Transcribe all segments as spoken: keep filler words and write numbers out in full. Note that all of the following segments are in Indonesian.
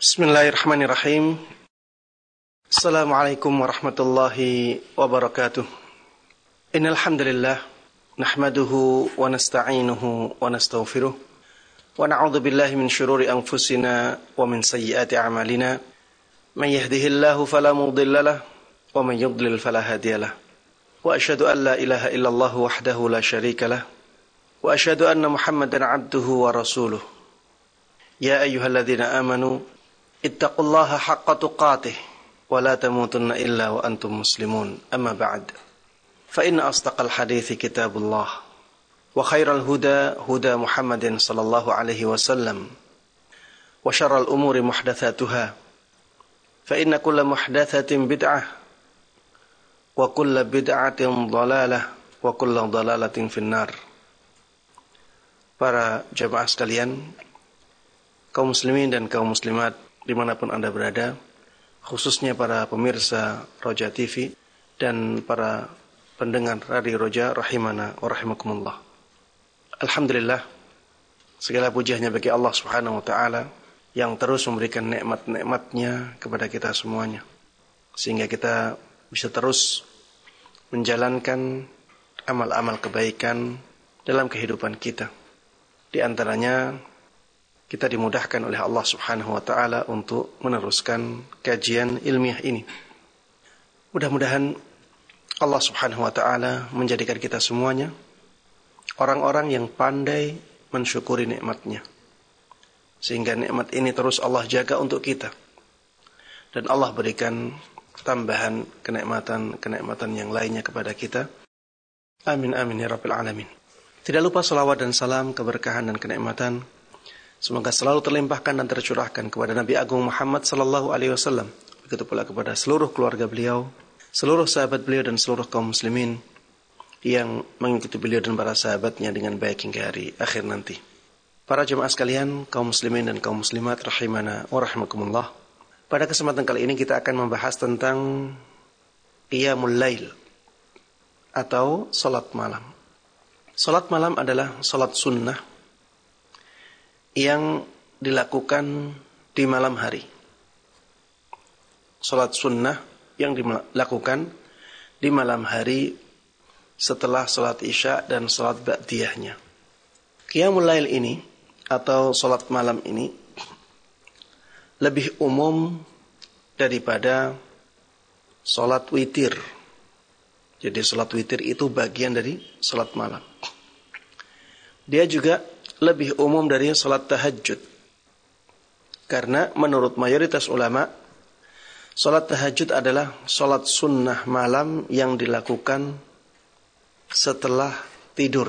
Bismillahirrahmanirrahim. Assalamualaikum warahmatullahi wabarakatuh. Innal hamdalillah nahmaduhu wa nasta'inuhu wa nastaghfiruh wa na'udzu billahi min shururi anfusina wa min sayyiati a'malina. May yahdihillahu fala mudilla lahu wa may yudlil fala hadiya lahu. Wa asyhadu an la ilaha illallah wahdahu la syarika lahu wa asyhadu anna Muhammadan 'abduhu wa rasuluh. Ya ayyuhalladzina amanu ittaqullaha haqqa tuqatih wa la tamutunna illa wa antum muslimun. Amma ba'd. Fa inna asdaqal hadithi kitabullah wa khairal huda huda Muhammadin sallallahu alaihi wasallam wa syarral umuri muhdatsatuha fa inna kulla muhdatsatin bid'ah wa kulla bid'atin dhalalah wa kulla dhalalatin finnar. Para jamaah sekalian, kaum muslimin dan kaum muslimat dimanapun Anda berada, khususnya para pemirsa Roja T V dan para pendengar Radio Roja rahimana wa rahimakumullah. Alhamdulillah, segala puji hanya bagi Allah Subhanahu wa taala yang terus memberikan nikmat-nikmatnya kepada kita semuanya, sehingga kita bisa terus menjalankan amal-amal kebaikan dalam kehidupan kita. Di antaranya kita dimudahkan oleh Allah Subhanahu wa taala untuk meneruskan kajian ilmiah ini. Mudah-mudahan Allah Subhanahu wa taala menjadikan kita semuanya orang-orang yang pandai mensyukuri nikmat-Nya, sehingga nikmat ini terus Allah jaga untuk kita, dan Allah berikan tambahan kenikmatan-kenikmatan yang lainnya kepada kita. Amin amin ya rabbil alamin. Tidak lupa salawat dan salam, keberkahan dan kenikmatan semoga selalu terlimpahkan dan tercurahkan kepada Nabi Agung Muhammad sallallahu alaihi wasallam, begitu pula kepada seluruh keluarga beliau, seluruh sahabat beliau dan seluruh kaum muslimin yang mengikuti beliau dan para sahabatnya dengan baik hingga hari akhir nanti. Para jemaah sekalian, kaum muslimin dan kaum muslimat rahimana wa rahimakumullah. Pada kesempatan kali ini kita akan membahas tentang qiyamul lail atau salat malam. Salat malam adalah salat sunnah yang dilakukan di malam hari. Salat sunnah yang dilakukan di malam hari setelah salat isya dan salat ba'diyahnya. Qiyamul lail ini atau salat malam ini lebih umum daripada salat witir. Jadi salat witir itu bagian dari salat malam. Dia juga lebih umum dari salat tahajud. Karena menurut mayoritas ulama, salat tahajud adalah salat sunnah malam yang dilakukan setelah tidur.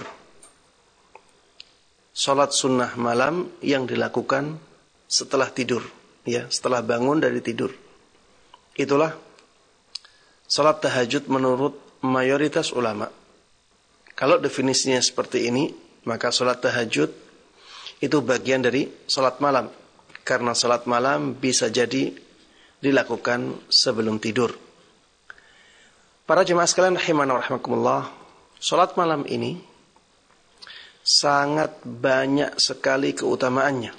Salat sunnah malam yang dilakukan setelah tidur, ya, setelah bangun dari tidur. Itulah salat tahajud menurut mayoritas ulama. Kalau definisinya seperti ini, maka salat tahajud itu bagian dari salat malam, karena salat malam bisa jadi dilakukan sebelum tidur. Para jemaah sekalian rahimana wa rahimakumullah, salat malam ini sangat banyak sekali keutamaannya.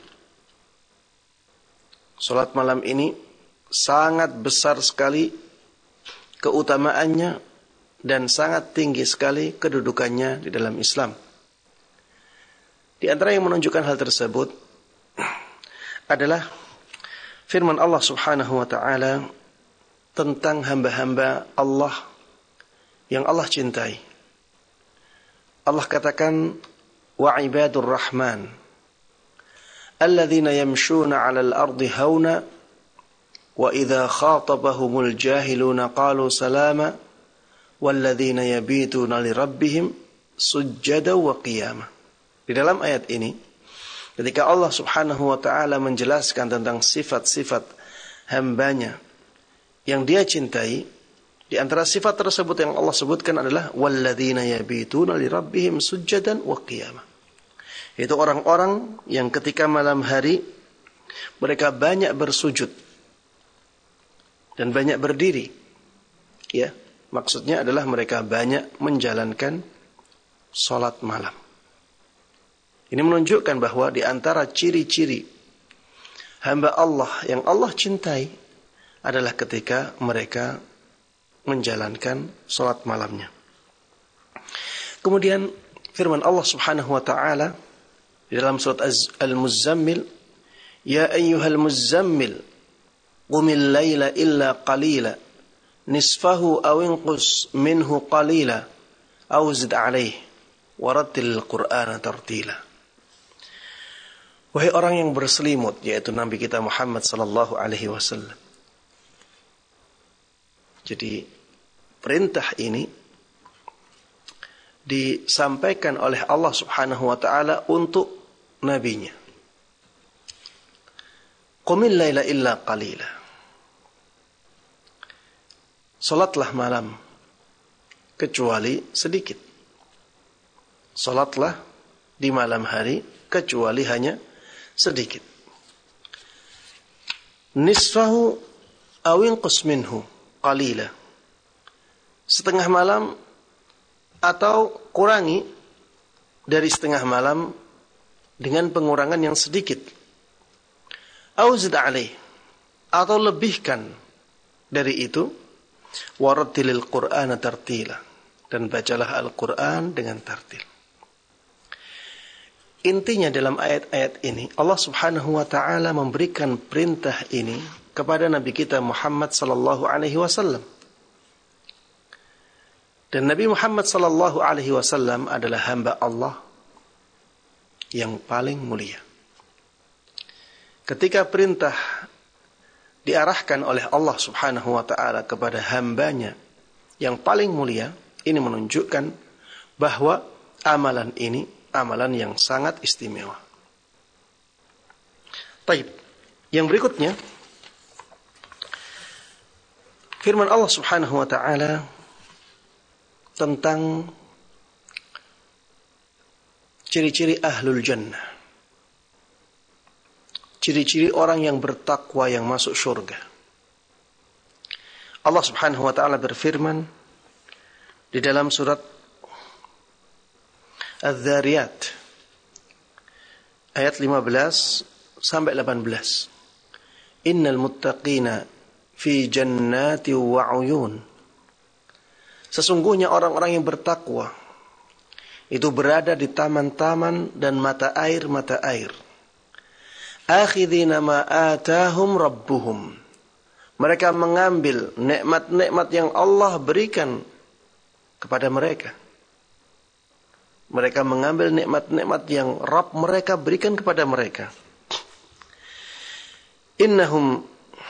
Salat malam ini sangat besar sekali keutamaannya dan sangat tinggi sekali kedudukannya di dalam Islam. Di antara yang menunjukkan hal tersebut adalah firman Allah Subhanahu wa taala tentang hamba-hamba Allah yang Allah cintai. Allah katakan, wa ibadur rahman alladzina yamshuna 'alal ardi hauna wa idza khatabahumul jahiluna qalu salama walladzina yabituna lirabbihim sujjada wa qiyama. Di dalam ayat ini, ketika Allah Subhanahu wa taala menjelaskan tentang sifat-sifat hambanya yang Dia cintai, di antara sifat tersebut yang Allah sebutkan adalah walladzina yabituna lirabbihim sujjadan wa qiyama. Itu orang-orang yang ketika malam hari mereka banyak bersujud dan banyak berdiri. Ya, maksudnya adalah mereka banyak menjalankan salat malam. Ini menunjukkan bahwa di antara ciri-ciri hamba Allah yang Allah cintai adalah ketika mereka menjalankan salat malamnya. Kemudian firman Allah Subhanahu wa taala di dalam surat Al-Muzammil, ya ayyuhal muzammil qumil laila illa qalila nisfahu aw inqus minhu qalila aw zid alayhi warattil Qur'ana tartila. Wahai orang yang berselimut, yaitu Nabi kita Muhammad sallallahu alaihi wasallam. Jadi perintah ini disampaikan oleh Allah Subhanahu wa taala untuk nabinya. Qumil laila illa qalila. Salatlah malam kecuali sedikit. Salatlah di malam hari kecuali hanya sedikit. Nisfahu aw inqus minhu qalila. Setengah malam atau kurangi dari setengah malam dengan pengurangan yang sedikit. Aw zid alaih, atau lebihkan dari itu. Warattilil Qur'ana tartila, dan bacalah Al-Quran dengan tartil. Intinya dalam ayat-ayat ini Allah Subhanahu wa taala memberikan perintah ini kepada Nabi kita Muhammad sallallahu alaihi wasallam. Dan Nabi Muhammad sallallahu alaihi wasallam adalah hamba Allah yang paling mulia. Ketika perintah diarahkan oleh Allah Subhanahu wa taala kepada hambanya yang paling mulia, ini menunjukkan bahwa amalan ini amalan yang sangat istimewa. Baik, yang berikutnya firman Allah Subhanahu wa taala tentang ciri-ciri ahlul jannah. Ciri-ciri orang yang bertakwa yang masuk surga. Allah Subhanahu wa taala berfirman di dalam surat Az-Zariyat ayat lima belas sampai delapan belas. Innal muttaqina fi jannati wa 'uyun. Sesungguhnya orang-orang yang bertakwa itu berada di taman-taman dan mata air-mata air. Akhidhina ma atahum rabbuhum. Mereka mengambil nikmat-nikmat yang Allah berikan kepada mereka. Mereka mengambil nikmat-nikmat yang Rabb mereka berikan kepada mereka. Innahum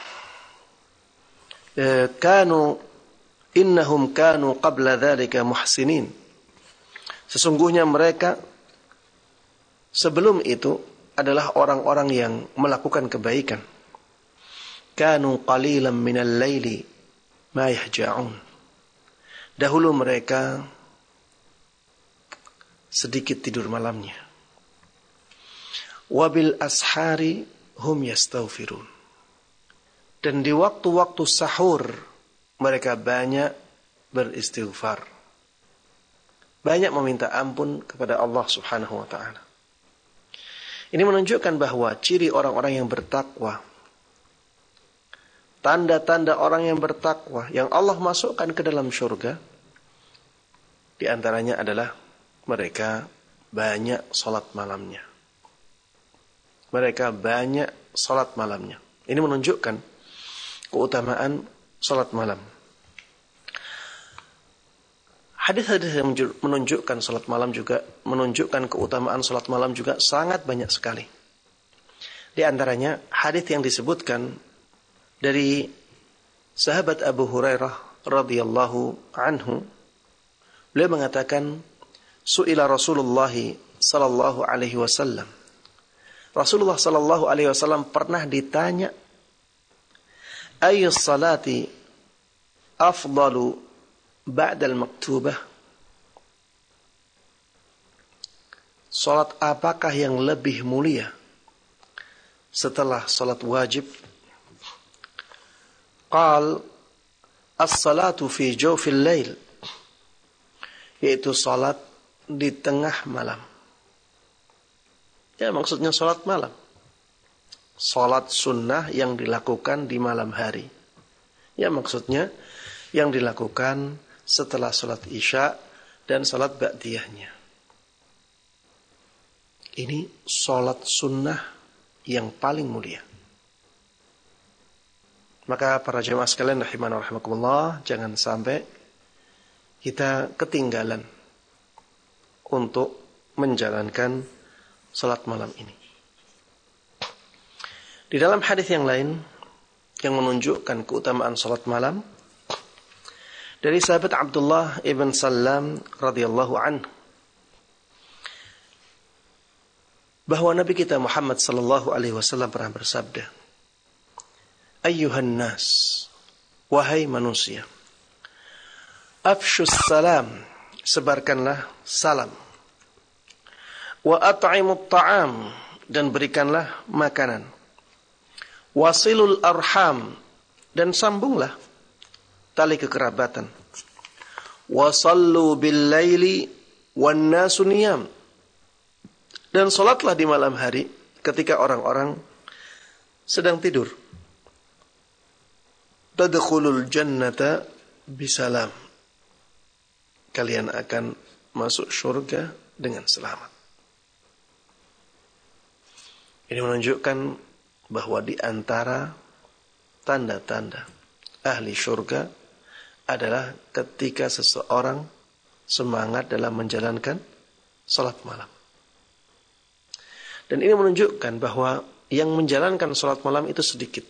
eh, kanu innahum kanu qabla dzalika muhsinin. Sesungguhnya mereka sebelum itu adalah orang-orang yang melakukan kebaikan. Kanu qalilan minal laili ma yahja'un. Dahulu mereka sedikit tidur malamnya. Wabil ashari hum yastaghfirun. Dan di waktu-waktu sahur mereka banyak beristighfar. Banyak meminta ampun kepada Allah Subhanahu wa taala. Ini menunjukkan bahwa ciri orang-orang yang bertakwa, tanda-tanda orang yang bertakwa yang Allah masukkan ke dalam surga, di antaranya adalah mereka banyak salat malamnya. Mereka banyak salat malamnya. Ini menunjukkan keutamaan salat malam. Hadis-hadis yang menunjukkan salat malam juga menunjukkan keutamaan salat malam juga sangat banyak sekali. Di antaranya hadis yang disebutkan dari sahabat Abu Hurairah radhiyallahu anhu, beliau mengatakan, su'ila Rasulullah sallallahu alaihi wasallam. Rasulullah sallallahu alaihi wasallam pernah ditanya, ayyus salati afdalu ba'dal maktubah. Salat apakah yang lebih mulia setelah salat wajib? Qal as-salatu fi jawfil lail, yaitu salat di tengah malam. Ya, maksudnya salat malam. salat sunnah yang dilakukan di malam hari. Ya, maksudnya yang dilakukan setelah salat Isya dan salat ba'diyahnya. Ini salat sunnah yang paling mulia. Maka para jemaah sekalian rahimana rahimakumullah, jangan sampai kita ketinggalan untuk menjalankan salat malam ini. Di dalam hadis yang lain yang menunjukkan keutamaan salat malam, dari sahabat Abdullah ibn Salam radhiyallahu anhu, bahwa Nabi kita Muhammad sallallahu alaihi wasallam pernah bersabda, "Ayyuhan nas, wahai manusia, afshus salam, sebarkanlah salam. Wa at'imut ta'am, dan berikanlah makanan. Wasilul arham, dan sambunglah tali kekerabatan. Wasallu bil laili wan nasu niyam, dan salatlah di malam hari ketika orang-orang sedang tidur. Tadkhulul jannata bisalam, kalian akan masuk surga dengan selamat." Ini menunjukkan bahwa di antara tanda-tanda ahli surga adalah ketika seseorang semangat dalam menjalankan salat malam. Dan ini menunjukkan bahwa yang menjalankan salat malam itu sedikit.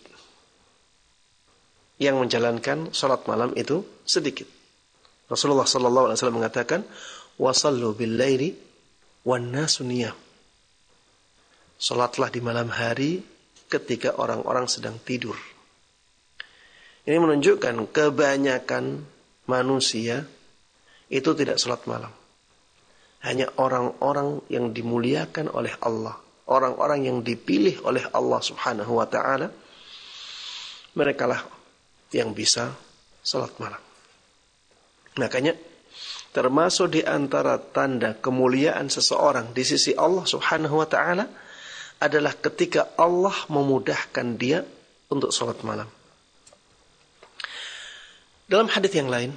Yang menjalankan salat malam itu sedikit. Rasulullah sallallahu alaihi wasallam mengatakan, "Wasallu bil laili wan nasu niyam." Salatlah di malam hari ketika orang-orang sedang tidur. Ini menunjukkan kebanyakan manusia itu tidak salat malam. Hanya orang-orang yang dimuliakan oleh Allah, orang-orang yang dipilih oleh Allah Subhanahu wa taala, merekalah yang bisa salat malam. Makanya termasuk di antara tanda kemuliaan seseorang di sisi Allah Subhanahu wa taala adalah ketika Allah memudahkan dia untuk salat malam. Dalam hadis yang lain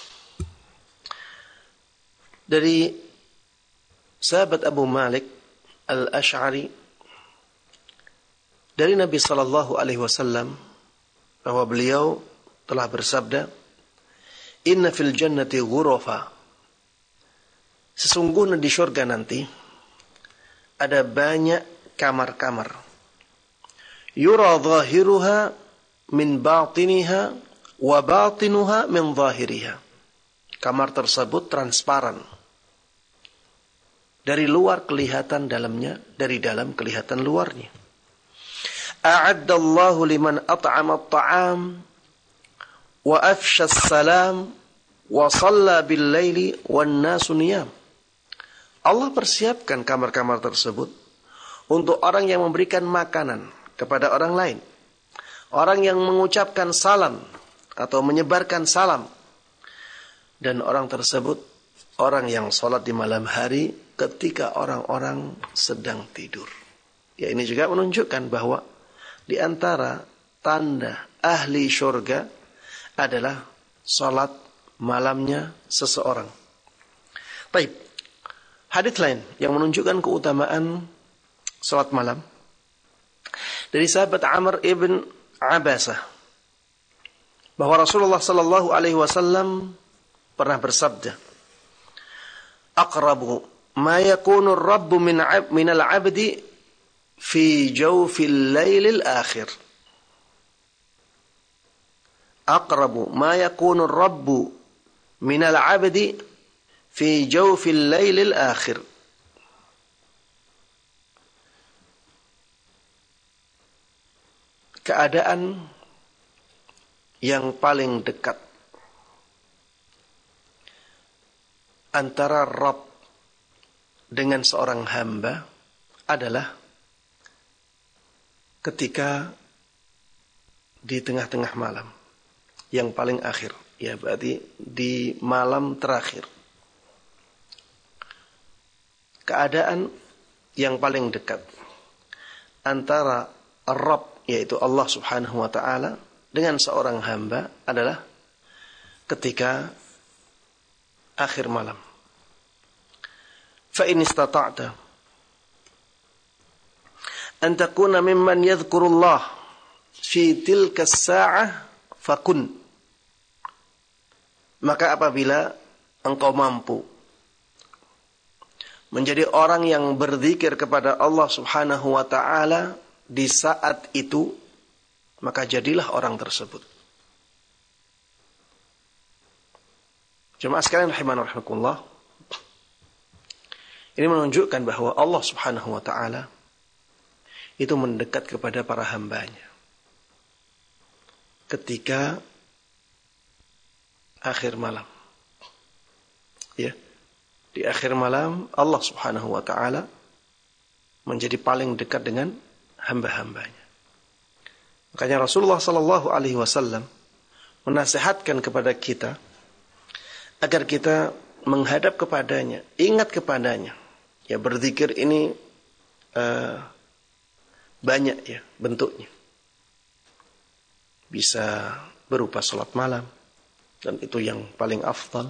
dari sahabat Abu Malik Al-Asy'ari dari Nabi sallallahu alaihi wasallam, bahwa beliau telah bersabda, "Inna fil jannati ghurafa." Sesungguhnya di surga nanti ada banyak kamar-kamar. Yura zahiruha min batiniha wa batinuha min zahiriha. Kamar tersebut transparan. Dari luar kelihatan dalamnya, dari dalam kelihatan luarnya. A'addallahu liman at'ama at-ta'am wa afsha as-salam wa shalla bil laili wan nasu niyam. Allah persiapkan kamar-kamar tersebut untuk orang yang memberikan makanan kepada orang lain, orang yang mengucapkan salam atau menyebarkan salam, dan orang tersebut orang yang sholat di malam hari ketika orang-orang sedang tidur. Ya, ini juga menunjukkan bahwa di antara tanda ahli syurga adalah sholat malamnya seseorang. Baik, hadits lain yang menunjukkan keutamaan salat malam dari sahabat Amr ibn Abasah, bahwa Rasulullah sallallahu alaihi wasallam pernah bersabda, "Aqrabu ma yakunu ar-rabb min min al-'abdi fi jawfil lailil akhir." Aqrabu ma yakunu ar-rabb min al-'abdi fi jawfil lailil akhir. Keadaan yang paling dekat antara Rabb dengan seorang hamba adalah ketika di tengah-tengah malam, yang paling akhir, ya berarti di malam terakhir. Keadaan yang paling dekat antara Ar-Rabb, yaitu Allah subhanahu wa ta'ala, dengan seorang hamba adalah ketika akhir malam. Fa in istata'ta an takuna mimman yadhkurullah fi tilka as-sa'ah fakun. Maka apabila engkau mampu menjadi orang yang berzikir kepada Allah subhanahu wa ta'ala di saat itu, maka jadilah orang tersebut. Jemaah sekalian rahimani rahimakumullah, ini menunjukkan bahwa Allah subhanahu wa ta'ala itu mendekat kepada para hambanya ketika akhir malam. Ya. Di akhir malam Allah subhanahu wa ta'ala menjadi paling dekat dengan hamba-hambanya. Makanya Rasulullah sallallahu alaihi wasallam menasihatkan kepada kita agar kita menghadap kepadanya, ingat kepadanya. Ya, berzikir ini uh, banyak ya bentuknya. Bisa berupa salat malam, dan itu yang paling afdal.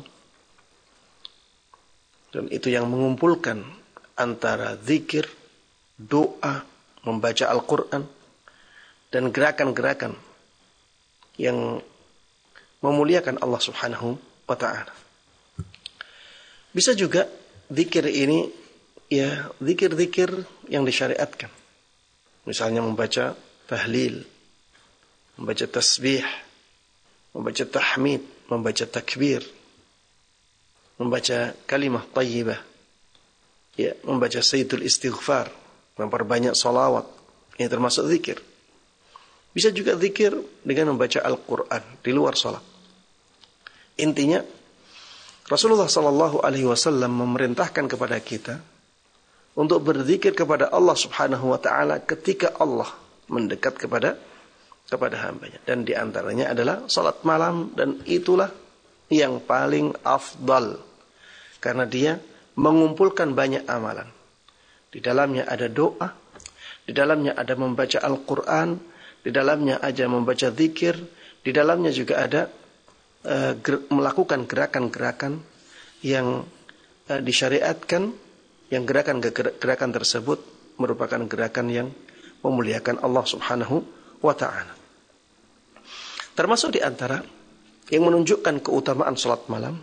Dan itu yang mengumpulkan antara zikir, doa, membaca Al-Quran, dan gerakan-gerakan yang memuliakan Allah subhanahu wa ta'ala. Bisa juga zikir ini, ya zikir-zikir yang disyariatkan. Misalnya membaca tahlil, membaca tasbih, membaca tahmid, membaca takbir, membaca kalimah tayyibah, ya, membaca sayyidul istighfar, memperbanyak salawat, ini termasuk zikir. Bisa juga zikir dengan membaca Al-Quran di luar salat. Intinya, Rasulullah sallallahu alaihi wasallam memerintahkan kepada kita untuk berzikir kepada Allah subhanahu wa ta'ala ketika Allah mendekat kepada kepada hambanya. Dan di antaranya adalah salat malam, dan itulah yang paling afdal. Karena dia mengumpulkan banyak amalan. Di dalamnya ada doa, di dalamnya ada membaca Al-Quran, di dalamnya ada membaca zikir, di dalamnya juga ada uh, ger- melakukan gerakan-gerakan yang uh, disyariatkan, yang gerakan-gerakan tersebut merupakan gerakan yang memuliakan Allah subhanahu wa ta'ala. Termasuk di antara yang menunjukkan keutamaan salat malam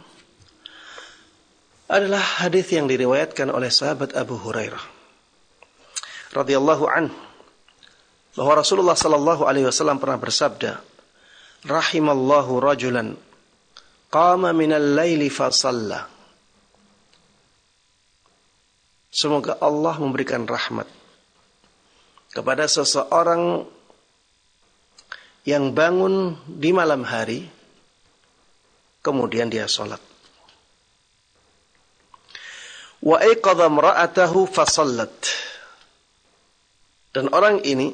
adalah hadis yang diriwayatkan oleh sahabat Abu Hurairah radhiyallahu anhu, bahwa Rasulullah sallallahu alaihi wasallam pernah bersabda, rahimallahu rajulan qama minal laili fa shalla. Semoga Allah memberikan rahmat kepada seseorang yang bangun di malam hari kemudian dia salat. Wa aiqadha imra'atahu fa shallat. Dan orang ini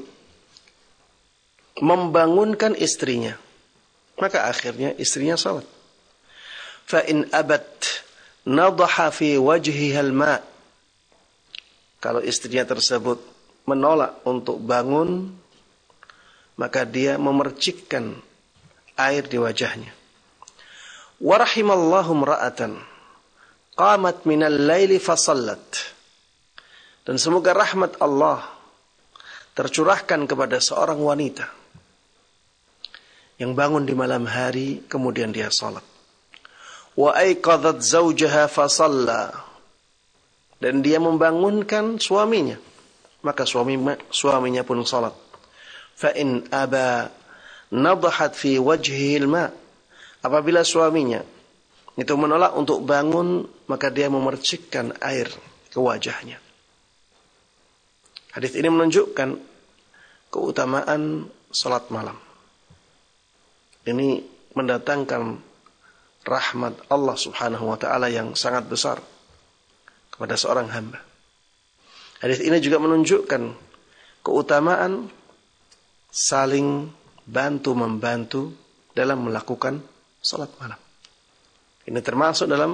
membangunkan istrinya, maka akhirnya istrinya salat. Fa in abat nadaha fi wajhiha al-ma'. Kalau istrinya tersebut menolak untuk bangun, maka dia memercikkan air di wajahnya. Wa rahimallahu imra'atan qamat minal laili fa shallat. Dan semoga rahmat Allah tercurahkan kepada seorang wanita yang bangun di malam hari kemudian dia salat. Wa aiqadhat zawjaha fa shalla. Dan dia membangunkan suaminya, maka suami suaminya pun salat. Fa in aba nadahat fi wajhihi al-ma. Apabila suaminya itu menolak untuk bangun, maka dia memercikkan air ke wajahnya. Hadis ini menunjukkan keutamaan salat malam. Ini mendatangkan rahmat Allah subhanahu wa ta'ala yang sangat besar kepada seorang hamba. Hadis ini juga menunjukkan keutamaan saling bantu-membantu dalam melakukan salat malam. Ini termasuk dalam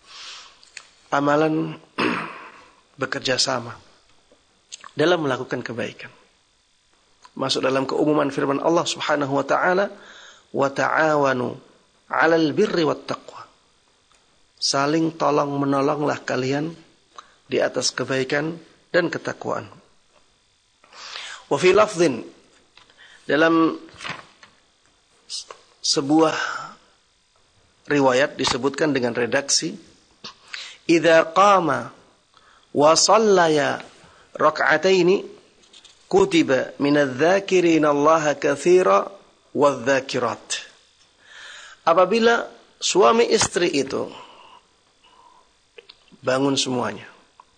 amalan bekerja sama dalam melakukan kebaikan. masuk dalam keumuman firman Allah Subhanahu wa taala, wa ta'awanu 'alal birri wat taqwa. Saling tolong menolonglah kalian di atas kebaikan dan ketakwaan. Wa fi lafdhin, dalam sebuah riwayat disebutkan dengan redaksi, idza qama wa shallaya rak'ataini kutiba minadh-dhakirina Allah katsira wadh-dhakirat. Apabila suami istri itu bangun semuanya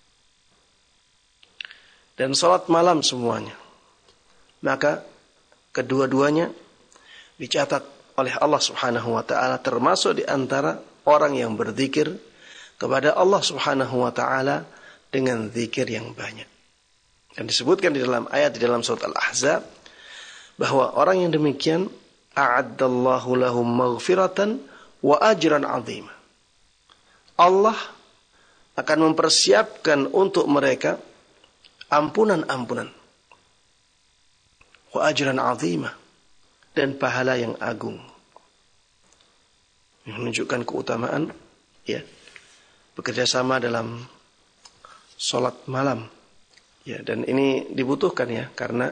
dan salat malam semuanya, maka kedua-duanya dicatat oleh Allah Subhanahu wa taala termasuk di antara orang yang berzikir kepada Allah Subhanahu wa taala dengan zikir yang banyak. Dan disebutkan di dalam ayat di dalam surat Al-Ahzab bahwa orang yang demikian a'addallahu lahum maghfiratan wa ajran 'azima. Allah akan mempersiapkan untuk mereka ampunan-ampunan wa ajran 'azima, dan pahala yang agung. Menunjukkan keutamaan ya bekerja sama dalam salat malam. Ya, dan ini dibutuhkan ya, karena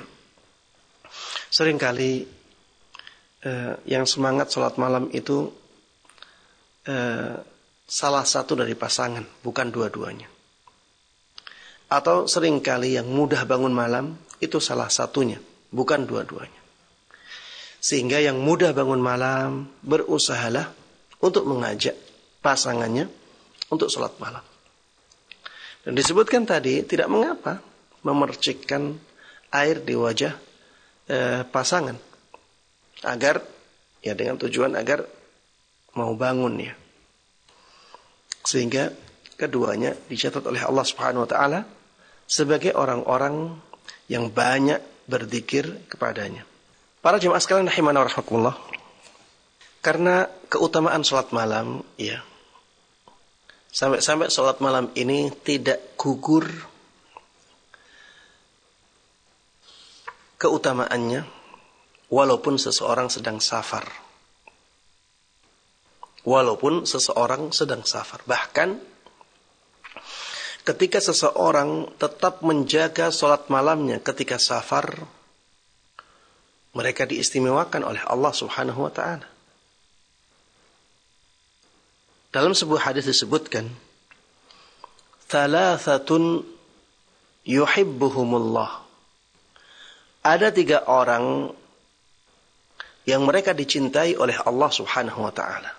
seringkali eh, yang semangat salat malam itu eh, salah satu dari pasangan, bukan dua-duanya. Atau seringkali yang mudah bangun malam itu salah satunya, bukan dua-duanya. Sehingga yang mudah bangun malam berusahalah untuk mengajak pasangannya untuk salat malam. Dan disebutkan tadi tidak mengapa memercikkan air di wajah eh, pasangan agar ya dengan tujuan agar mau bangun ya. Sehingga keduanya dicatat oleh Allah Subhanahu wa taala sebagai orang-orang yang banyak berzikir kepadanya. Para jemaah sekalian rahimana wa rahmakumullah. Karena keutamaan salat malam, ya. Sampai-sampai salat malam ini tidak gugur keutamaannya walaupun seseorang sedang safar. Walaupun seseorang sedang safar. Bahkan ketika seseorang tetap menjaga salat malamnya ketika safar, mereka diistimewakan oleh Allah Subhanahu wa taala. Dalam sebuah hadis disebutkan, "Thalathatun yuhibbuhumullah." Ada tiga orang yang mereka dicintai oleh Allah Subhanahu wa taala.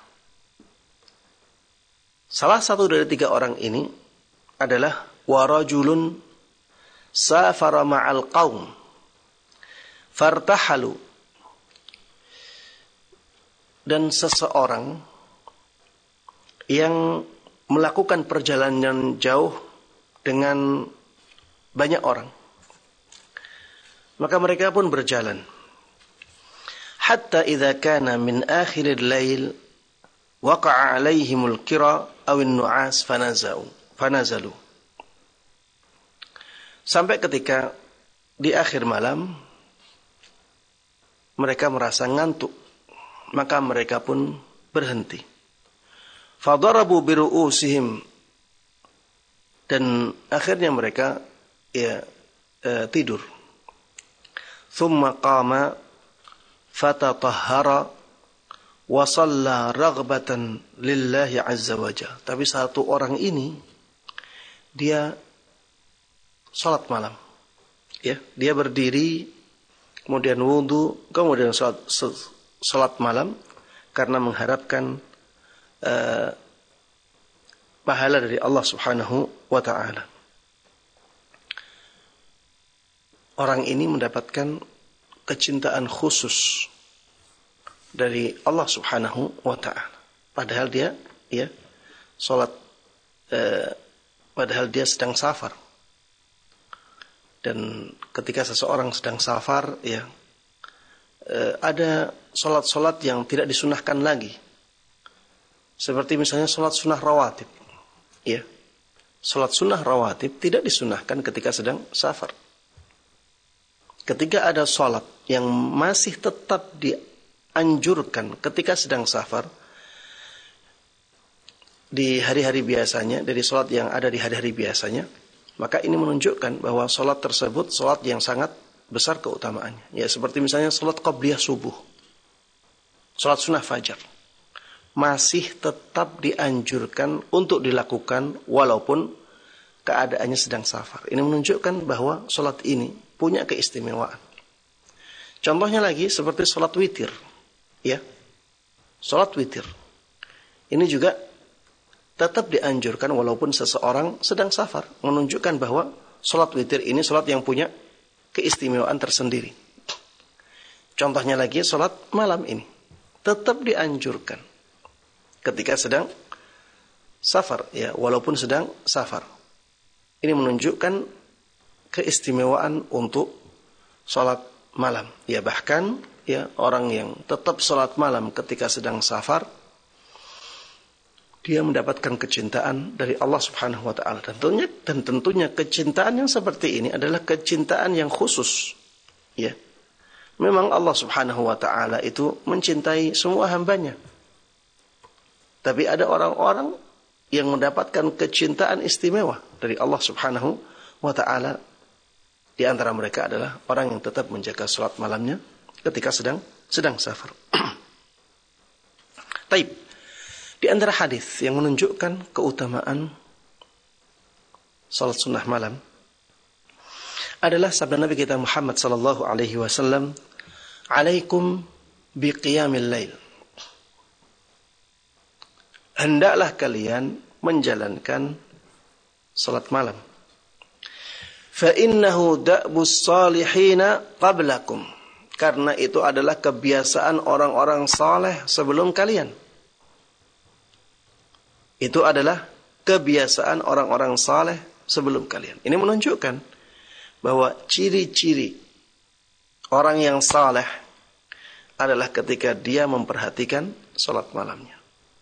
Salah satu dari tiga orang ini adalah warajulun safara ma'al qaum fartahalu, dan seseorang yang melakukan perjalanan jauh dengan banyak orang, maka mereka pun berjalan hatta idza kana min akhiril lail waqa'a 'alaihimul qira awin nu'as fanazau fanazalu, sampai ketika di akhir malam mereka merasa ngantuk, maka mereka pun berhenti. Fadarabu biru'usihim, dan akhirnya mereka ya e, tidur. Thumma qama fatatahhara wa shalla raghbatan lillahi azza wa jalla. Tapi satu orang ini dia salat malam. Ya, dia berdiri, kemudian wudu, kemudian salat, salat malam karena mengharapkan uh, pahala dari Allah Subhanahu wa taala. Orang ini mendapatkan kecintaan khusus dari Allah Subhanahu wa taala. Padahal dia ya salat uh, padahal dia sedang safar. Dan ketika seseorang sedang safar, ya, eh, ada solat-solat yang tidak disunahkan lagi. Seperti misalnya solat sunnah rawatib. Ya, solat sunnah rawatib tidak disunahkan ketika sedang safar. ketika ada sholat yang masih tetap dianjurkan ketika sedang safar, di hari-hari biasanya, dari sholat yang ada di hari-hari biasanya, maka ini menunjukkan bahwa sholat tersebut sholat yang sangat besar keutamaannya. Ya, seperti misalnya sholat qabliyah subuh, sholat sunnah fajar, masih tetap dianjurkan untuk dilakukan walaupun keadaannya sedang safar. Ini menunjukkan bahwa sholat ini punya keistimewaan. Contohnya lagi seperti sholat witir, ya, sholat witir. Ini juga tetap dianjurkan walaupun seseorang sedang safar, menunjukkan bahwa sholat witir ini sholat yang punya keistimewaan tersendiri. Contohnya lagi sholat malam ini tetap dianjurkan ketika sedang safar, ya, walaupun sedang safar. Ini menunjukkan keistimewaan untuk sholat malam. Ya, bahkan ya, orang yang tetap sholat malam ketika sedang safar, dia mendapatkan kecintaan dari Allah Subhanahu wa taala. Dan tentunya dan tentunya kecintaan yang seperti ini adalah kecintaan yang khusus. Ya. Memang Allah Subhanahu wa taala itu mencintai semua hambanya. Tapi ada orang-orang yang mendapatkan kecintaan istimewa dari Allah Subhanahu wa taala. Di antara mereka adalah orang yang tetap menjaga salat malamnya ketika sedang sedang safar. Taib. Di antara hadis yang menunjukkan keutamaan salat sunnah malam adalah sabda Nabi kita Muhammad sallallahu alaihi wasallam, "Alaikum biqiyamil lail." Hendaklah kalian menjalankan salat malam. Fa innahu da'bus salihina qablakum. Karena itu adalah kebiasaan orang-orang saleh sebelum kalian. Itu adalah kebiasaan orang-orang saleh sebelum kalian. Ini menunjukkan bahwa ciri-ciri orang yang saleh adalah ketika dia memperhatikan salat malamnya.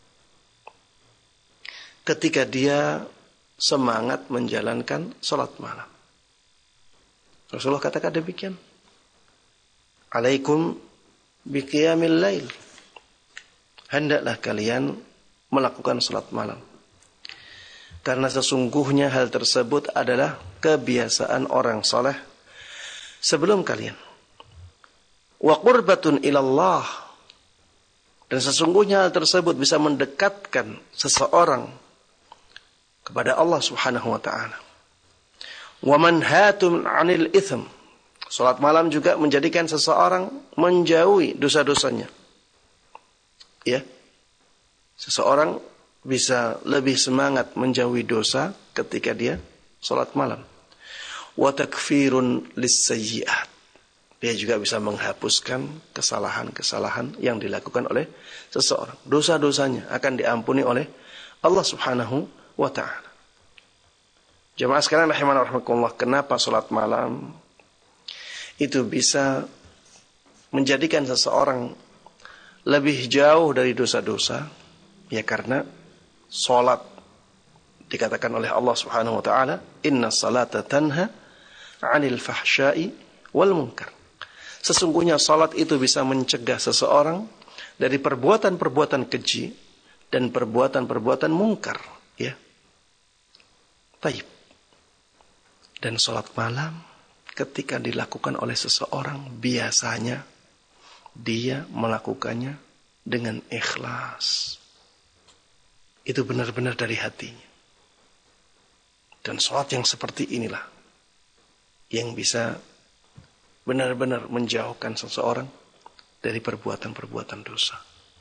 Ketika dia semangat menjalankan salat malam. Rasulullah katakan demikian. Alaikum biqiyamil lail. Hendaklah kalian melakukan salat malam. Karena sesungguhnya hal tersebut adalah kebiasaan orang saleh sebelum kalian. Wa qurbatun ilallah. Dan sesungguhnya hal tersebut bisa mendekatkan seseorang kepada Allah Subhanahu wa taala. Wa manhatun 'anil itsm. Salat malam juga menjadikan seseorang menjauhi dosa-dosanya. Ya. Seseorang bisa lebih semangat menjauhi dosa ketika dia salat malam. Wa takfirun lis-sayyi'at. Dia juga bisa menghapuskan kesalahan-kesalahan yang dilakukan oleh seseorang. Dosa-dosanya akan diampuni oleh Allah Subhanahu wa taala. Jemaah sekalian rahimanallah rahimakumullah, kenapa salat malam itu bisa menjadikan seseorang lebih jauh dari dosa-dosa? Ya karena salat dikatakan oleh Allah Subhanahu wa taala, "Inna salata tanha 'anil fahsya'i wal munkar." Sesungguhnya salat itu bisa mencegah seseorang dari perbuatan-perbuatan keji dan perbuatan-perbuatan mungkar, ya. Taib. Dan salat malam ketika dilakukan oleh seseorang biasanya dia melakukannya dengan ikhlas. Itu benar-benar dari hatinya. Dan salat yang seperti inilah yang bisa benar-benar menjauhkan seseorang dari perbuatan-perbuatan dosa.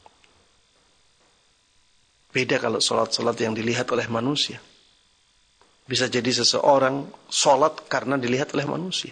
Beda kalau salat-salat yang dilihat oleh manusia. Bisa jadi seseorang salat karena dilihat oleh manusia.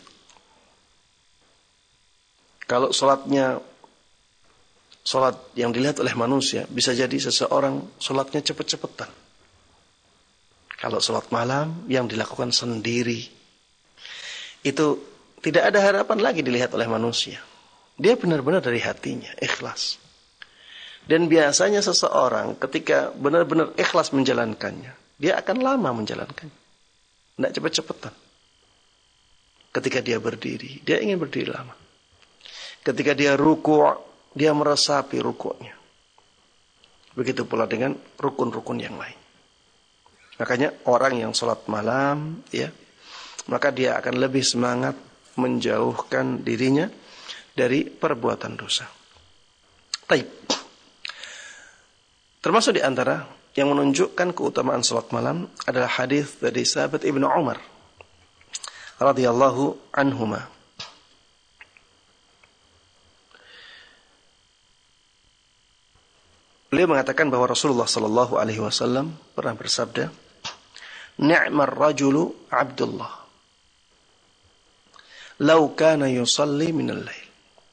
Kalau salatnya salat yang dilihat oleh manusia, bisa jadi seseorang salatnya cepet-cepetan. Kalau salat malam yang dilakukan sendiri, itu tidak ada harapan lagi dilihat oleh manusia. Dia benar-benar dari hatinya, ikhlas. Dan biasanya seseorang ketika benar-benar ikhlas menjalankannya, dia akan lama menjalankannya. Tidak cepet-cepetan. ketika dia berdiri, dia ingin berdiri lama. Ketika dia ruku', dia meresapi ruku'nya. Begitu pula dengan rukun-rukun yang lain. Makanya orang yang sholat malam, ya, maka dia akan lebih semangat menjauhkan dirinya dari perbuatan dosa. Baik. Termasuk di antara yang menunjukkan keutamaan salat malam adalah hadis dari sahabat Ibnu Umar radhiyallahu anhuma. Beliau mengatakan bahwa Rasulullah sallallahu alaihi wasallam pernah bersabda, "Ni'mar rajulu Abdullah. Law kana yusalli min al-lail."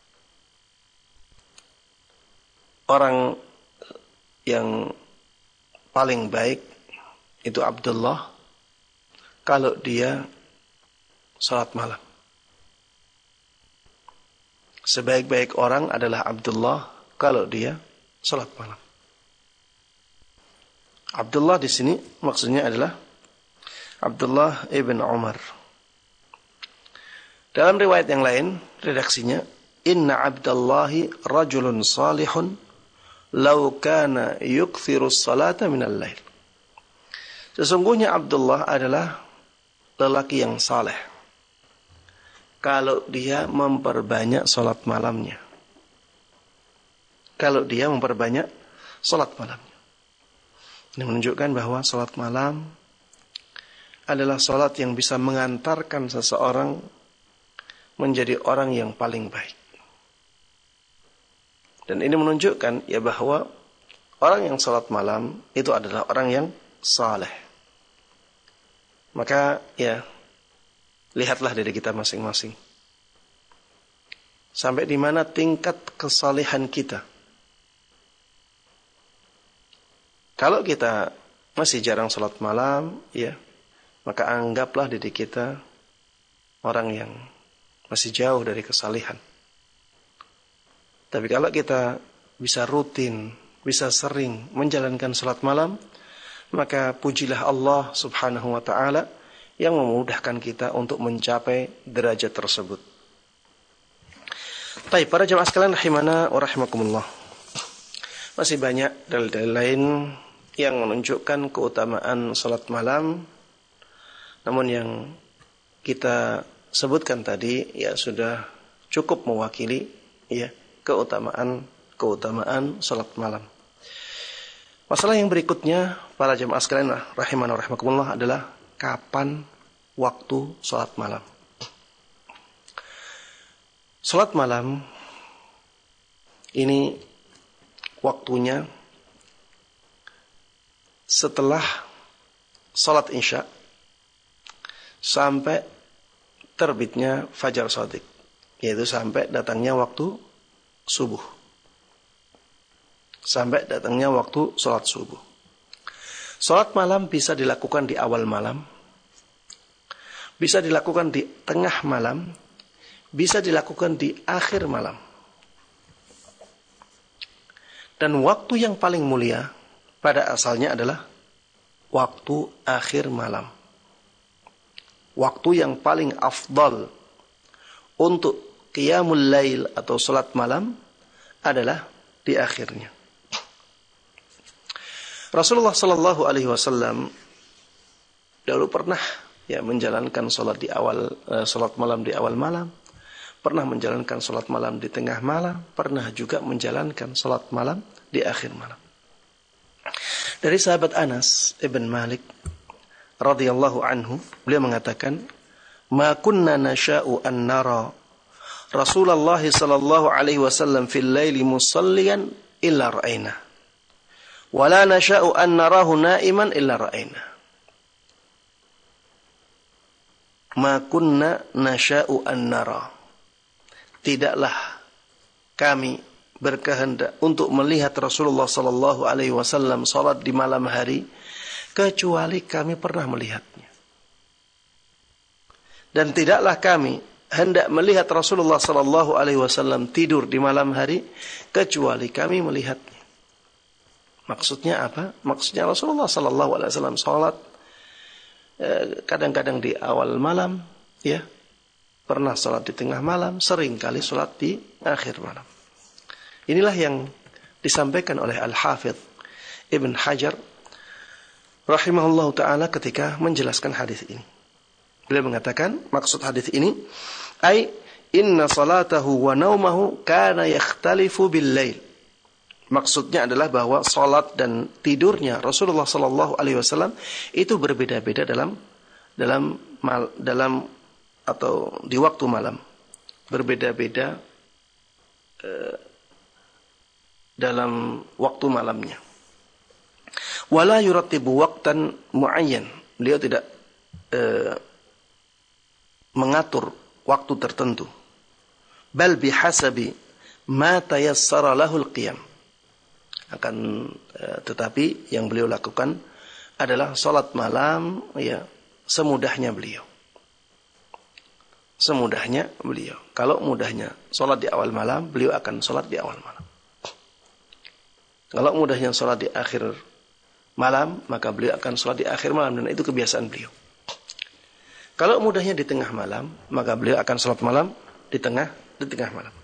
Orang yang paling baik itu Abdullah kalau dia salat malam. Sebaik-baik orang adalah Abdullah kalau dia salat malam. Abdullah di sini maksudnya adalah Abdullah ibn Umar. Dalam riwayat yang lain, redaksinya, "Inna Abdullahi rajulun salihun law kana yukthiru salata minal lail." Sesungguhnya Abdullah adalah lelaki yang saleh kalau dia memperbanyak salat malamnya. Kalau dia memperbanyak salat malamnya. Ini menunjukkan bahwa salat malam adalah salat yang bisa mengantarkan seseorang menjadi orang yang paling baik. Dan ini menunjukkan ya bahwa orang yang salat malam itu adalah orang yang saleh. Maka ya lihatlah diri kita masing-masing. Sampai di mana tingkat kesalehan kita. Kalau kita masih jarang salat malam, ya, maka anggaplah diri kita orang yang masih jauh dari kesalehan. Tapi kalau kita bisa rutin, bisa sering menjalankan salat malam, maka pujilah Allah subhanahu wa ta'ala yang memudahkan kita untuk mencapai derajat tersebut. Baik, para jemaah sekalian rahimana wa rahimakumullah. Masih banyak dalil-dalil lain yang menunjukkan keutamaan salat malam. Namun yang kita sebutkan tadi ya sudah cukup mewakili ya keutamaan keutamaan salat malam. Masalah yang berikutnya para jemaah sekalian rahimana wa rahimakumullah adalah kapan waktu salat malam. Salat malam ini waktunya setelah salat Isya sampai terbitnya fajar shadiq, yaitu sampai datangnya waktu subuh. Sampai datangnya waktu salat subuh. Salat malam bisa dilakukan di awal malam, bisa dilakukan di tengah malam, bisa dilakukan di akhir malam. Dan waktu yang paling mulia pada asalnya adalah waktu akhir malam. Waktu yang paling afdal untuk qiyamul lail atau salat malam adalah di akhirnya. Rasulullah sallallahu alaihi wasallam dahulu pernah ya menjalankan salat di awal uh, salat malam di awal malam, pernah menjalankan salat malam di tengah malam, pernah juga menjalankan salat malam di akhir malam. Dari sahabat Anas ibn Malik radhiyallahu anhu, beliau mengatakan, "Ma kunna nasha'u an nara Rasulullah sallallahu alaihi wasallam fil laili musalliyan illa ra'ayna. Wa la nasha'u an narahu na'iman illa ra'ayna." Ma kunna nasha'u an nara. Tidaklah kami berkehendak untuk melihat Rasulullah sallallahu alaihi wasallam salat di malam hari kecuali kami pernah melihatnya. Dan tidaklah kami hendak melihat Rasulullah sallallahu alaihi wasallam tidur di malam hari kecuali kami melihatnya. Maksudnya apa? Maksudnya Rasulullah sallallahu alaihi wasallam salat eh, kadang-kadang di awal malam, ya. pernah sholat di tengah malam, sering kali sholat di akhir malam. Inilah yang disampaikan oleh Al-Hafidh Ibn Hajar rahimahullah ta'ala ketika menjelaskan hadis ini. Beliau mengatakan, maksud hadis ini, ay inna salatahu wa naumahu kana yakhtalifu bil-lail. Maksudnya adalah bahwa salat dan tidurnya Rasulullah sallallahu alaihi wasallam itu berbeda-beda dalam dalam mal, dalam atau di waktu malam. Berbeda-beda eh, dalam waktu malamnya. Wala yurattibu waqtan muayyan. Beliau tidak eh, mengatur waktu tertentu. Bal bihasabi ma tayassara lahul qiyam. Akan eh, tetapi yang beliau lakukan adalah salat malam ya semudahnya beliau. Semudahnya beliau. Kalau mudahnya salat di awal malam, beliau akan salat di awal malam. Kalau mudahnya salat di akhir malam, maka beliau akan salat di akhir malam, dan itu kebiasaan beliau. Kalau mudahnya di tengah malam, maka beliau akan salat malam di tengah di tengah malam.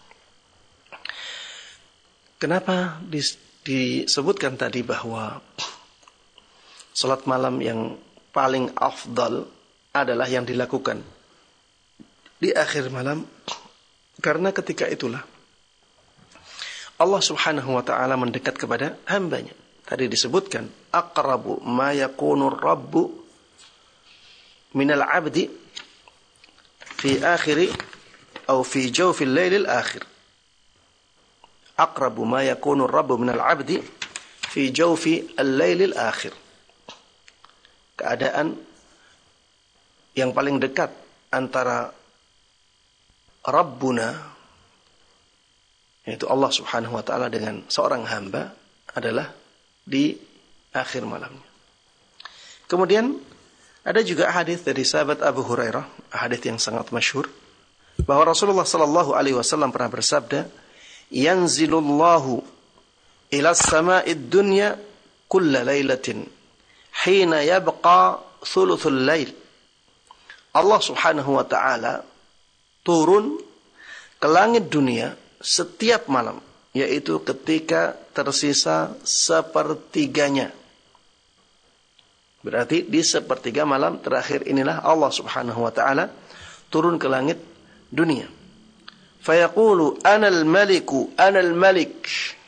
Kenapa disebutkan tadi bahwa salat malam yang paling afdal adalah yang dilakukan di akhir malam? Karena ketika itulah Allah Subhanahu wa ta'ala mendekat kepada hambanya. Tadi disebutkan aqrabu ma yakunu rabbu minal abdi fi akhiri atau fi jawfil lailil akhir. Aqrabu ma yakunu rabbu minal abdi fi jawfi al-lailil akhir. Keadaan yang paling dekat antara Rabbuna, yaitu Allah Subhanahu wa ta'ala, dengan seorang hamba adalah di akhir malamnya. Kemudian ada juga hadis dari sahabat Abu Hurairah, hadis yang sangat masyhur, bahwa Rasulullah sallallahu alaihi wasallam pernah bersabda, "Yanzilullahu ila as-sama'id dunya kulla lailatin hina yabqa thuluthul lail." Allah Subhanahu wa ta'ala turun ke langit dunia setiap malam, yaitu ketika tersisa sepertiganya. Berarti di sepertiga malam terakhir inilah Allah Subhanahu wa ta'ala turun ke langit dunia. Fayaqulu anal maliku anal malik.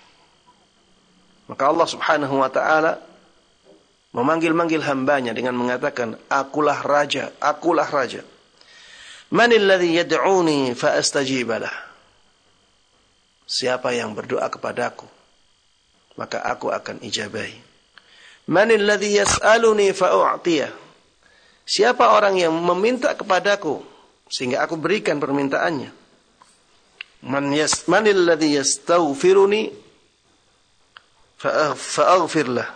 Maka Allah Subhanahu wa ta'ala memanggil-manggil hambanya dengan mengatakan, akulah raja, akulah raja. Manil ladzi yad'uni fa astajibalah. Siapa yang berdoa kepadaku, maka aku akan ijabahi. Manil ladzi yas'aluni fa u'tiyah. Siapa orang yang meminta kepadaku sehingga aku berikan permintaannya. Man yas manil ladzi yastaghfiruni fa aghfir lah.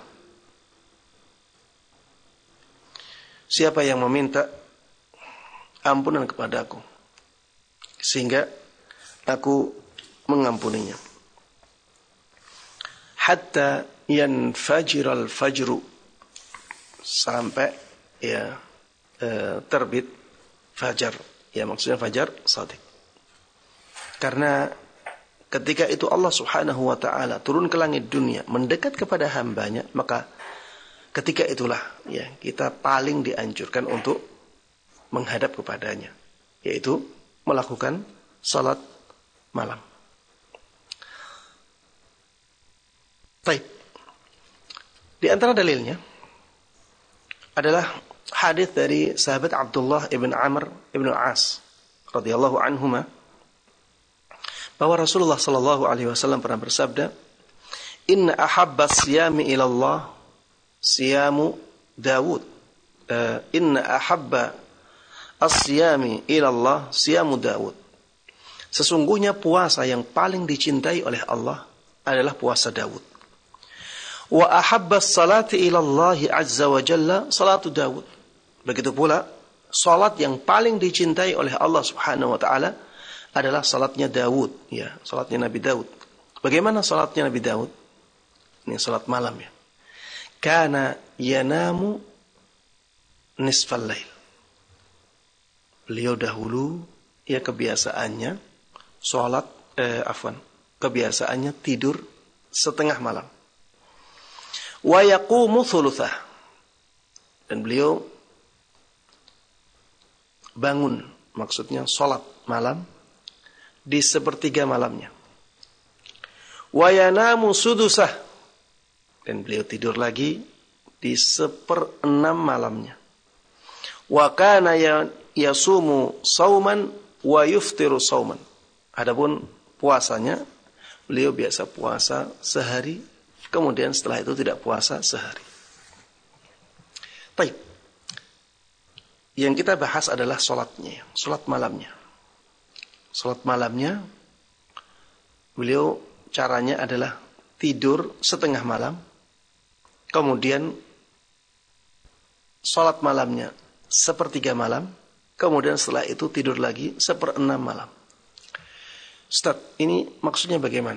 Siapa yang meminta ampunan kepadaku sehingga aku mengampuninya. Hatta yanfajiral fajru, sampai ya e, terbit fajar. Ya, maksudnya fajar shadiq. Karena ketika itu Allah Subhanahu wa ta'ala turun ke langit dunia, mendekat kepada hambanya, maka ketika itulah ya kita paling dianjurkan untuk menghadap kepadanya, yaitu melakukan salat malam. Baik. Di antara dalilnya adalah hadis dari sahabat Abdullah ibn Amr ibn Al-As radhiyallahu anhuma, bahwa Rasulullah sallallahu alaihi wasallam pernah bersabda, "Inna ahabba siyami ila Allah siyamu Dawud." Uh, Inna ahabba as-siyami ila Allah siyamu Dawud. Sesungguhnya puasa yang paling dicintai oleh Allah adalah puasa Dawud. Wa ahabba as-salati ila Allah azza wa jalla salatu Dawud. Begitu pula salat yang paling dicintai oleh Allah Subhanahu wa taala adalah salatnya Dawud, ya, salatnya Nabi Dawud. Bagaimana salatnya Nabi Dawud? Ini salat malam ya. Kana yanamu nisfal lail. beliau dahulu ya kebiasaannya sholat, eh, afwan, kebiasaannya tidur setengah malam. Wa yaqumu thuluthah. Dan beliau bangun, maksudnya sholat malam di sepertiga malamnya. Wa yanamu sudusah. Dan beliau tidur lagi di seperenam malamnya. Wa kana yasumu sauman wa yuftiru sauman. Adapun puasanya, beliau biasa puasa sehari, kemudian setelah itu tidak puasa sehari. Baik. Yang kita bahas adalah sholatnya, sholat malamnya. Sholat malamnya, beliau caranya adalah tidur setengah malam, kemudian sholat malamnya sepertiga malam, kemudian setelah itu tidur lagi seperenam malam. Ustaz, ini maksudnya bagaimana?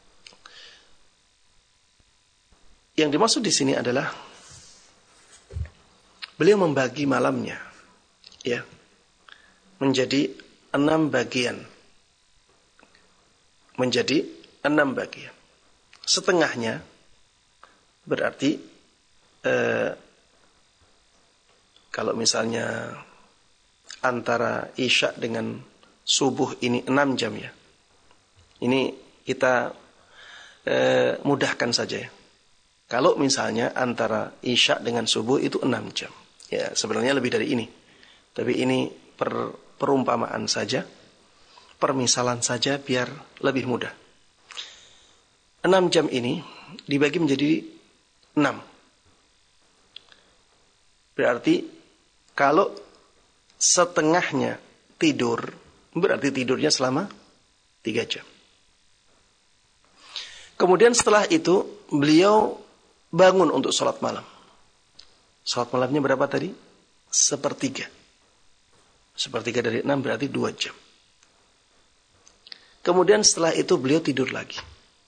Yang dimaksud di sini adalah beliau membagi malamnya, ya, menjadi enam bagian, menjadi enam bagian. Setengahnya berarti eh, kalau misalnya antara isya dengan subuh ini enam jam ya. Ini kita eh, mudahkan saja ya. Kalau misalnya antara isya dengan subuh itu enam jam. Ya, sebenarnya lebih dari ini. Tapi ini per, perumpamaan saja. Permisalan saja biar lebih mudah. enam jam ini dibagi menjadi enam. Berarti kalau setengahnya tidur, berarti tidurnya selama tiga jam. Kemudian setelah itu beliau bangun untuk sholat malam. Sholat malamnya berapa tadi? Sepertiga. Sepertiga dari enam berarti dua jam. Kemudian setelah itu beliau tidur lagi.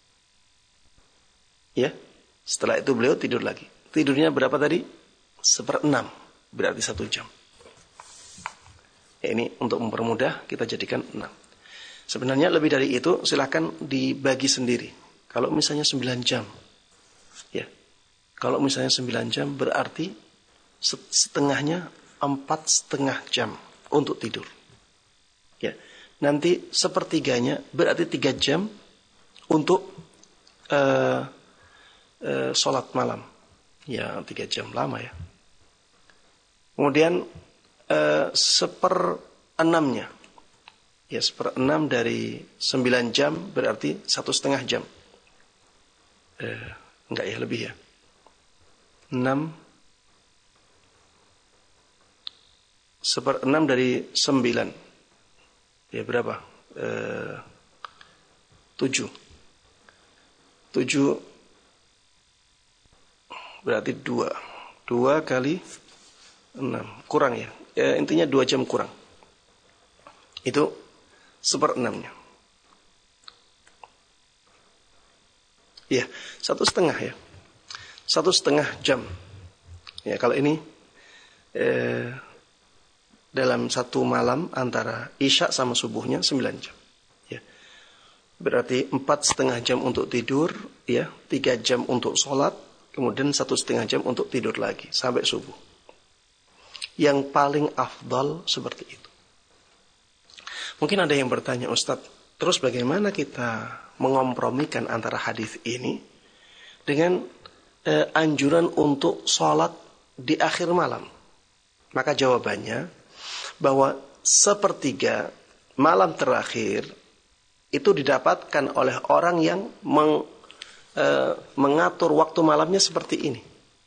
Ya, setelah itu beliau tidur lagi. Tidurnya berapa tadi? Seperenam, berarti satu jam. Ya, ini untuk mempermudah kita jadikan enam. Sebenarnya lebih dari itu silakan dibagi sendiri. Kalau misalnya sembilan jam, ya, kalau misalnya sembilan jam berarti setengahnya empat setengah jam untuk tidur. Ya, nanti sepertiganya berarti tiga jam untuk uh, uh, sholat malam. Ya, tiga jam lama ya. Kemudian uh, seper enamnya, ya seper enam dari sembilan jam berarti satu setengah jam. Eh, enggak ya, lebih ya. enam seper enam dari sembilan. Ya berapa? Eh, tujuh. tujuh berarti dua. dua kali enam. Kurang ya. Eh, intinya dua jam kurang. Itu seper enamnya. Ya, satu setengah ya. Satu setengah jam. Ya, kalau ini eh, dalam satu malam antara isya sama subuhnya sembilan jam. Ya. Berarti empat setengah jam untuk tidur, ya, tiga jam untuk sholat, kemudian satu setengah jam untuk tidur lagi sampai subuh. Yang paling afdal seperti itu. Mungkin ada yang bertanya, Ustadz, terus bagaimana kita mengompromikan antara hadis ini dengan eh, anjuran untuk sholat di akhir malam? Maka jawabannya bahwa sepertiga malam terakhir itu didapatkan oleh orang yang meng, eh, mengatur waktu malamnya seperti ini.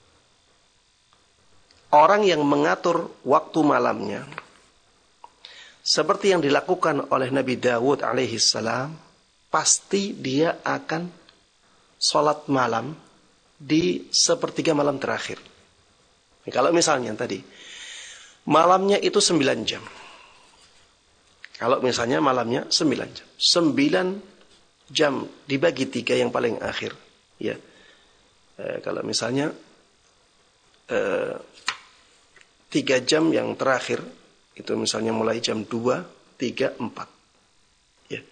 Orang yang mengatur waktu malamnya seperti yang dilakukan oleh Nabi Dawud alaihi salam, pasti dia akan sholat malam di sepertiga malam terakhir. Kalau misalnya tadi malamnya itu sembilan jam. Kalau misalnya malamnya sembilan jam. sembilan jam dibagi tiga yang paling akhir. Ya. E, kalau misalnya e, tiga jam yang terakhir Itu misalnya mulai jam dua, tiga, empat. Ya.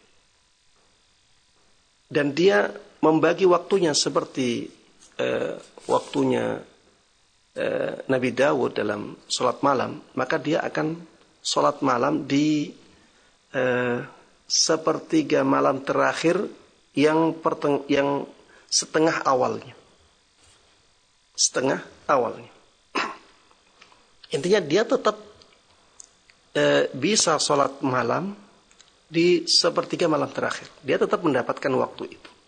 Dan dia membagi waktunya seperti uh, waktunya uh, Nabi Dawud dalam sholat malam, maka dia akan sholat malam di uh, sepertiga malam terakhir yang perteng- yang setengah awalnya. Setengah awalnya. Intinya dia tetap e, bisa sholat malam di sepertiga malam terakhir. Dia tetap mendapatkan waktu itu.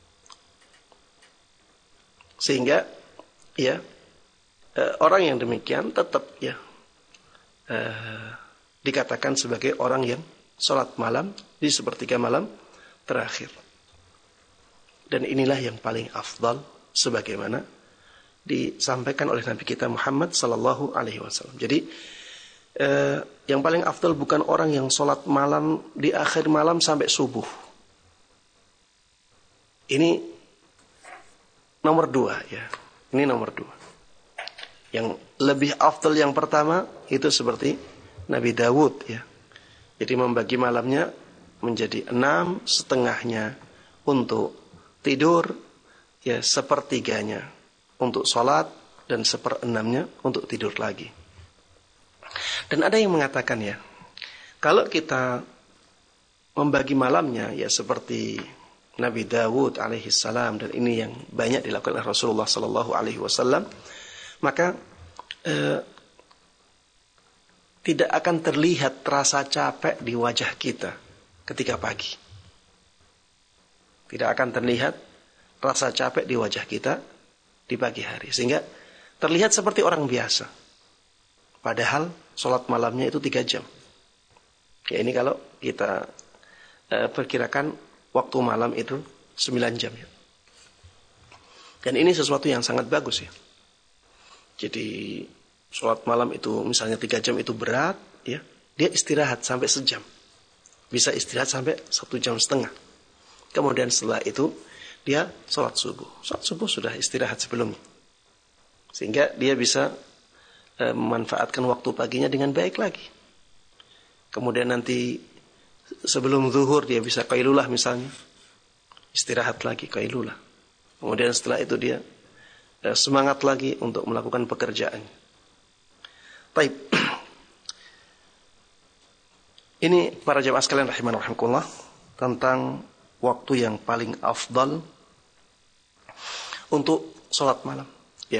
Sehingga ya e, orang yang demikian tetap ya e, dikatakan sebagai orang yang sholat malam di sepertiga malam terakhir. Dan inilah yang paling afdal sebagaimana disampaikan oleh Nabi kita Muhammad sallallahu alaihi wasallam. Jadi eh, yang paling afdal bukan orang yang sholat malam di akhir malam sampai subuh. Ini nomor dua ya. Ini nomor dua. Yang lebih afdal yang pertama itu seperti Nabi Dawud ya. Jadi membagi malamnya menjadi enam, setengahnya untuk tidur, ya sepertiganya untuk sholat, dan seperenamnya untuk tidur lagi. Dan ada yang mengatakan ya, kalau kita membagi malamnya ya seperti Nabi Dawud alaihi salam, dan ini yang banyak dilakukan oleh Rasulullah sallallahu alaihi wasallam, maka eh, tidak akan terlihat rasa capek di wajah kita ketika pagi. Tidak akan terlihat rasa capek di wajah kita di pagi hari. Sehingga terlihat seperti orang biasa. Padahal sholat malamnya itu tiga jam. Ya ini kalau kita eh, perkirakan waktu malam itu sembilan jam ya. Dan ini sesuatu yang sangat bagus ya. Jadi sholat malam itu misalnya tiga jam itu berat ya. Dia istirahat sampai sejam. Bisa istirahat sampai satu jam setengah. Kemudian setelah itu dia sholat subuh. Sholat subuh sudah istirahat sebelumnya. Sehingga dia bisa e, memanfaatkan waktu paginya dengan baik lagi. Kemudian nanti sebelum zuhur dia bisa qailulah misalnya. Istirahat lagi, qailulah. Kemudian setelah itu dia e, semangat lagi untuk melakukan pekerjaan. Baik. Ini para jamaah sekalian rahiman rahimakumullah tentang waktu yang paling afdal untuk sholat malam ya.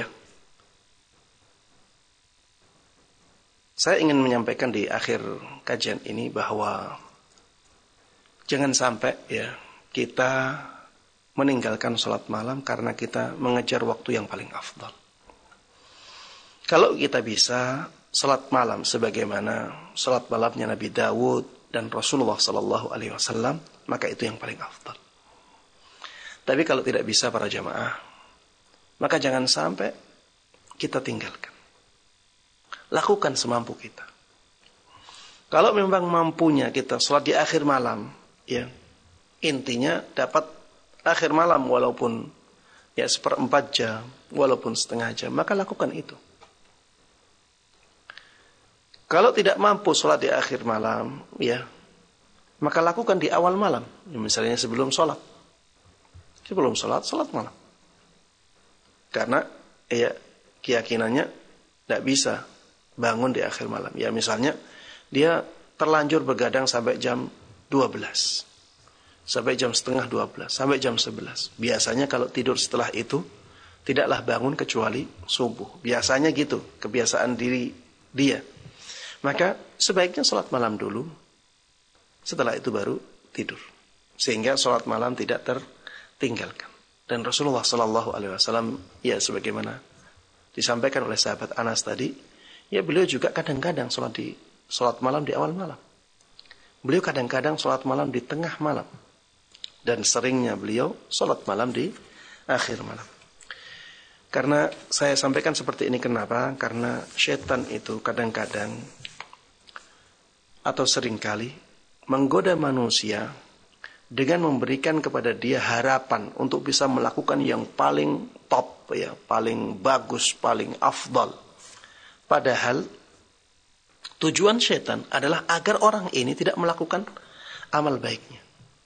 Saya ingin menyampaikan di akhir kajian ini bahwa jangan sampai ya kita meninggalkan sholat malam karena kita mengejar waktu yang paling afdal. Kalau kita bisa sholat malam sebagaimana sholat malamnya Nabi Dawud dan Rasulullah sallallahu alaihi wasallam, maka itu yang paling afdal. Tapi kalau tidak bisa para jamaah, maka jangan sampai kita tinggalkan. Lakukan semampu kita. Kalau memang mampunya kita sholat di akhir malam, ya intinya dapat akhir malam walaupun ya seperempat jam, walaupun setengah jam, maka lakukan itu. Kalau tidak mampu sholat di akhir malam, ya maka lakukan di awal malam, ya, misalnya sebelum sholat. Sebelum sholat, sholat malam. Karena ya keyakinannya tidak bisa bangun di akhir malam. Ya misalnya dia terlanjur begadang sampai jam dua belas. Sampai jam setengah dua belas. Sampai jam sebelas. Biasanya kalau tidur setelah itu tidaklah bangun kecuali subuh. Biasanya gitu kebiasaan diri dia. Maka sebaiknya sholat malam dulu. Setelah itu baru tidur. Sehingga sholat malam tidak tertinggalkan. Dan Rasulullah Sallallahu Alaihi Wasallam, ya sebagaimana disampaikan oleh sahabat Anas tadi, ya beliau juga kadang-kadang sholat di sholat malam di awal malam. Beliau kadang-kadang sholat malam di tengah malam. Dan seringnya beliau sholat malam di akhir malam. Karena saya sampaikan seperti ini kenapa? Karena syaitan itu kadang-kadang atau seringkali menggoda manusia dengan memberikan kepada dia harapan untuk bisa melakukan yang paling top, ya, paling bagus, paling afdal. Padahal Tujuan setan adalah agar orang ini tidak melakukan amal baiknya.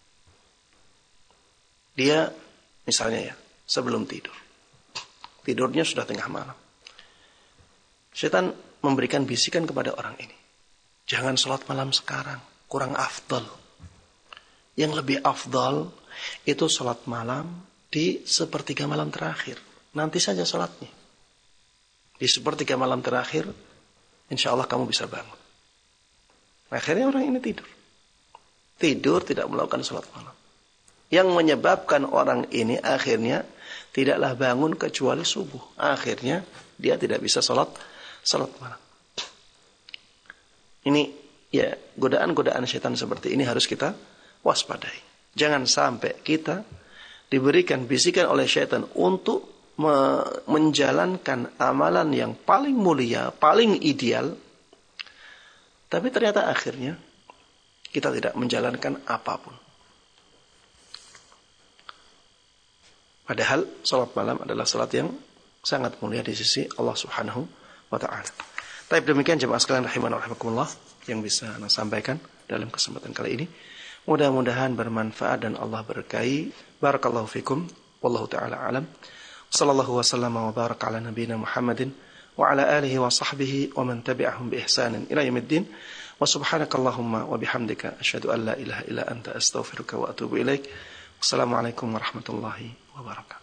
Dia misalnya ya, sebelum tidur. Tidurnya sudah tengah malam. Setan memberikan bisikan kepada orang ini. Jangan sholat malam sekarang, kurang afdal. Yang lebih afdal itu sholat malam di sepertiga malam terakhir. Nanti saja sholatnya. Di sepertiga malam terakhir, insya Allah kamu bisa bangun. Akhirnya orang ini tidur. Tidur tidak melakukan sholat malam. Yang menyebabkan orang ini akhirnya tidaklah bangun kecuali subuh. Akhirnya dia tidak bisa sholat, sholat malam. Ini ya godaan-godaan setan seperti ini harus kita waspadai. Jangan sampai kita diberikan bisikan oleh setan untuk me- menjalankan amalan yang paling mulia, paling ideal, tapi ternyata akhirnya kita tidak menjalankan apapun. Padahal salat malam adalah salat yang sangat mulia di sisi Allah Subhanahu wa taala. Baik, demikian jemaah sekalian rahimana wa rahimakumullah yang bisa saya sampaikan dalam kesempatan kali ini. Mudah-mudahan bermanfaat dan Allah berkahi. Barakallahu fikum. Wallahu taala alam. Sallallahu wasallam wa baraka ala nabiyyina Muhammadin wa ala alihi wa sahbihi wa man tabi'ahum bi ihsanin ila yaumiddin. Wa subhanakallahumma wa bihamdika asyhadu an la ilaha illa anta astaghfiruka wa atubu ilaik. Wassalamualaikum warahmatullahi wabarakatuh.